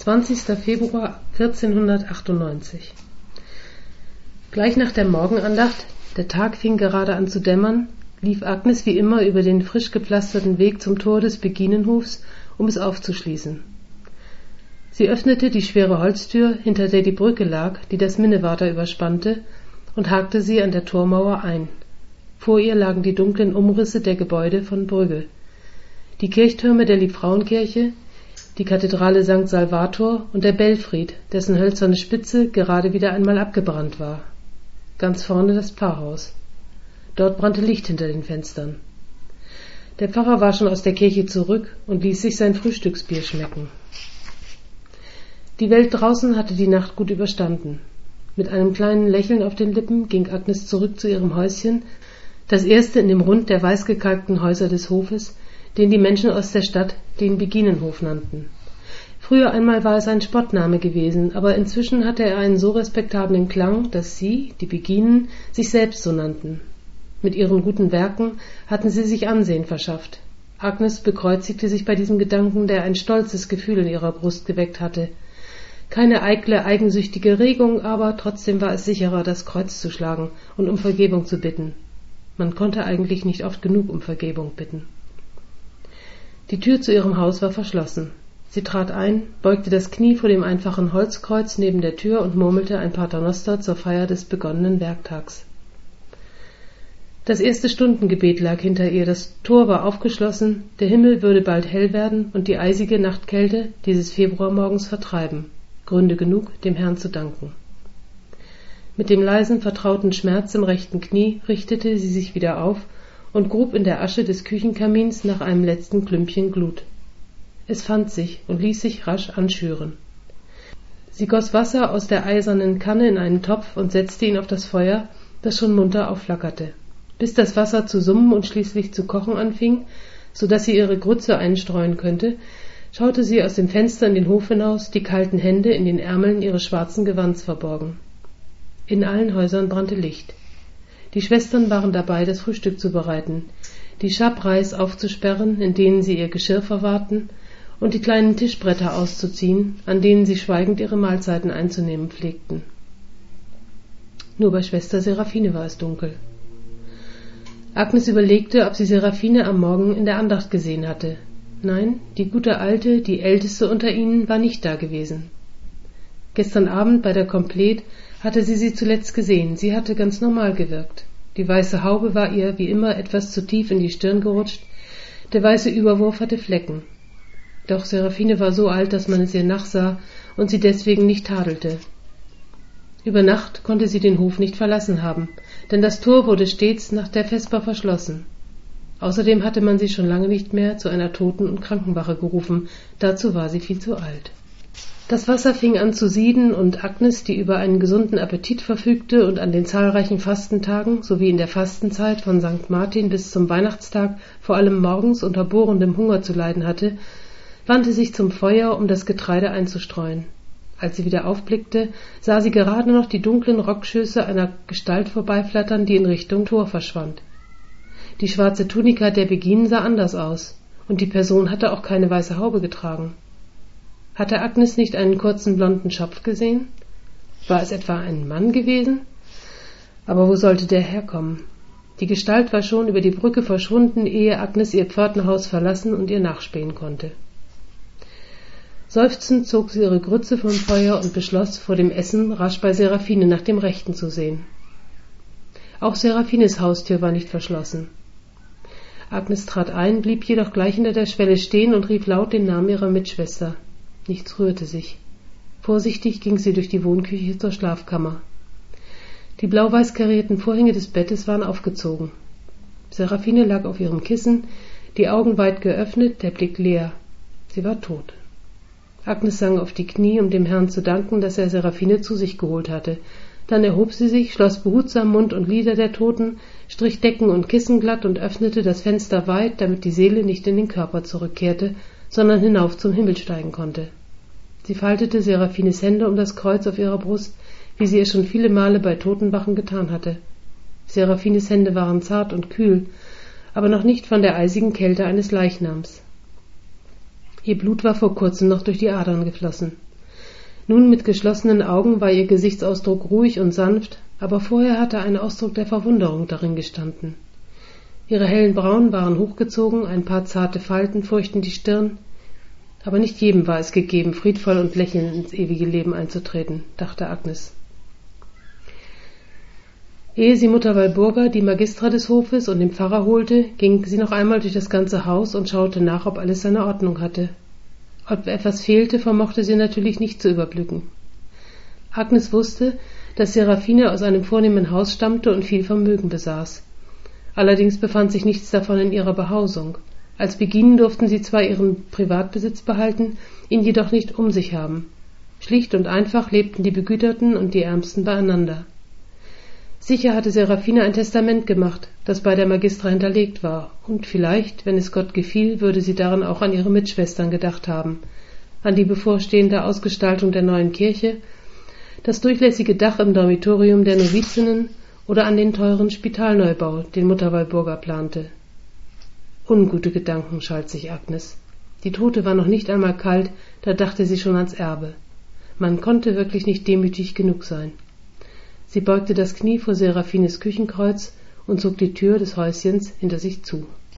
20. Februar 1498. Gleich nach der Morgenandacht, der Tag fing gerade an zu dämmern, lief Agnes wie immer über den frisch gepflasterten Weg zum Tor des Beginenhofs, um es aufzuschließen. Sie öffnete die schwere Holztür, hinter der die Brücke lag, die das Minnewater überspannte, und hakte sie an der Tormauer ein. Vor ihr lagen die dunklen Umrisse der Gebäude von Brügge. Die Kirchtürme der Liebfrauenkirche, die Kathedrale St. Salvator und der Belfried, dessen hölzerne Spitze gerade wieder einmal abgebrannt war. Ganz vorne das Pfarrhaus. Dort brannte Licht hinter den Fenstern. Der Pfarrer war schon aus der Kirche zurück und ließ sich sein Frühstücksbier schmecken. Die Welt draußen hatte die Nacht gut überstanden. Mit einem kleinen Lächeln auf den Lippen ging Agnes zurück zu ihrem Häuschen, das erste in dem Rund der weißgekalkten Häuser des Hofes, den die Menschen aus der Stadt den Beginenhof nannten. Früher einmal war es ein Spottname gewesen, aber inzwischen hatte er einen so respektablen Klang, dass sie, die Beginen, sich selbst so nannten. Mit ihren guten Werken hatten sie sich Ansehen verschafft. Agnes bekreuzigte sich bei diesem Gedanken, der ein stolzes Gefühl in ihrer Brust geweckt hatte. Keine eitle, eigensüchtige Regung, aber trotzdem war es sicherer, das Kreuz zu schlagen und um Vergebung zu bitten. Man konnte eigentlich nicht oft genug um Vergebung bitten. Die Tür zu ihrem Haus war verschlossen. Sie trat ein, beugte das Knie vor dem einfachen Holzkreuz neben der Tür und murmelte ein Paternoster zur Feier des begonnenen Werktags. Das erste Stundengebet lag hinter ihr, das Tor war aufgeschlossen, der Himmel würde bald hell werden und die eisige Nachtkälte dieses Februarmorgens vertreiben. Gründe genug, dem Herrn zu danken. Mit dem leisen, vertrauten Schmerz im rechten Knie richtete sie sich wieder auf und grub in der Asche des Küchenkamins nach einem letzten Klümpchen Glut. Es fand sich und ließ sich rasch anschüren. Sie goss Wasser aus der eisernen Kanne in einen Topf und setzte ihn auf das Feuer, das schon munter aufflackerte. Bis das Wasser zu summen und schließlich zu kochen anfing, so dass sie ihre Grütze einstreuen könnte, schaute sie aus dem Fenster in den Hof hinaus, die kalten Hände in den Ärmeln ihres schwarzen Gewands verborgen. In allen Häusern brannte Licht. Die Schwestern waren dabei, das Frühstück zu bereiten, die Schabreis aufzusperren, in denen sie ihr Geschirr verwahrten, und die kleinen Tischbretter auszuziehen, an denen sie schweigend ihre Mahlzeiten einzunehmen pflegten. Nur bei Schwester Seraphine war es dunkel. Agnes überlegte, ob sie Seraphine am Morgen in der Andacht gesehen hatte. Nein, die gute Alte, die Älteste unter ihnen, war nicht da gewesen. Gestern Abend bei der Komplet hatte sie zuletzt gesehen, sie hatte ganz normal gewirkt. Die weiße Haube war ihr wie immer etwas zu tief in die Stirn gerutscht, der weiße Überwurf hatte Flecken. Doch Seraphine war so alt, dass man es ihr nachsah und sie deswegen nicht tadelte. Über Nacht konnte sie den Hof nicht verlassen haben, denn das Tor wurde stets nach der Vesper verschlossen. Außerdem hatte man sie schon lange nicht mehr zu einer Toten- und Krankenwache gerufen, dazu war sie viel zu alt. Das Wasser fing an zu sieden und Agnes, die über einen gesunden Appetit verfügte und an den zahlreichen Fastentagen sowie in der Fastenzeit von St. Martin bis zum Weihnachtstag vor allem morgens unter bohrendem Hunger zu leiden hatte, wandte sich zum Feuer, um das Getreide einzustreuen. Als sie wieder aufblickte, sah sie gerade noch die dunklen Rockschöße einer Gestalt vorbeiflattern, die in Richtung Tor verschwand. Die schwarze Tunika der Beginen sah anders aus, und die Person hatte auch keine weiße Haube getragen. Hatte Agnes nicht einen kurzen blonden Schopf gesehen? War es etwa ein Mann gewesen? Aber wo sollte der herkommen? Die Gestalt war schon über die Brücke verschwunden, ehe Agnes ihr Pförtnerhaus verlassen und ihr nachspähen konnte. Seufzend zog sie ihre Grütze vom Feuer und beschloss, vor dem Essen rasch bei Seraphine nach dem Rechten zu sehen. Auch Seraphines Haustür war nicht verschlossen. Agnes trat ein, blieb jedoch gleich hinter der Schwelle stehen und rief laut den Namen ihrer Mitschwester. Nichts rührte sich. Vorsichtig ging sie durch die Wohnküche zur Schlafkammer. Die blau-weiß karierten Vorhänge des Bettes waren aufgezogen. Seraphine lag auf ihrem Kissen, die Augen weit geöffnet, der Blick leer. Sie war tot. Agnes sank auf die Knie, um dem Herrn zu danken, dass er Seraphine zu sich geholt hatte. Dann erhob sie sich, schloss behutsam Mund und Lider der Toten, strich Decken und Kissen glatt und öffnete das Fenster weit, damit die Seele nicht in den Körper zurückkehrte, sondern hinauf zum Himmel steigen konnte. Sie faltete Seraphines Hände um das Kreuz auf ihrer Brust, wie sie es schon viele Male bei Totenwachen getan hatte. Seraphines Hände waren zart und kühl, aber noch nicht von der eisigen Kälte eines Leichnams. Ihr Blut war vor kurzem noch durch die Adern geflossen. Nun mit geschlossenen Augen war ihr Gesichtsausdruck ruhig und sanft, aber vorher hatte ein Ausdruck der Verwunderung darin gestanden. Ihre hellen Brauen waren hochgezogen, ein paar zarte Falten furchten die Stirn. Aber nicht jedem war es gegeben, friedvoll und lächelnd ins ewige Leben einzutreten, dachte Agnes. Ehe sie Mutter Walburga, die Magistra des Hofes und den Pfarrer holte, ging sie noch einmal durch das ganze Haus und schaute nach, ob alles seine Ordnung hatte. Ob etwas fehlte, vermochte sie natürlich nicht zu überblicken. Agnes wusste, dass Seraphine aus einem vornehmen Haus stammte und viel Vermögen besaß. Allerdings befand sich nichts davon in ihrer Behausung. Als Beginen durften sie zwar ihren Privatbesitz behalten, ihn jedoch nicht um sich haben. Schlicht und einfach lebten die Begüterten und die Ärmsten beieinander. Sicher hatte Seraphine ein Testament gemacht, das bei der Magistra hinterlegt war, und vielleicht, wenn es Gott gefiel, würde sie darin auch an ihre Mitschwestern gedacht haben, an die bevorstehende Ausgestaltung der neuen Kirche, das durchlässige Dach im Dormitorium der Novizinnen oder an den teuren Spitalneubau, den Mutter Walburga plante. Ungute Gedanken, schalt sich Agnes. Die Tote war noch nicht einmal kalt, da dachte sie schon ans Erbe. Man konnte wirklich nicht demütig genug sein. Sie beugte das Knie vor Seraphines Küchenkreuz und zog die Tür des Häuschens hinter sich zu.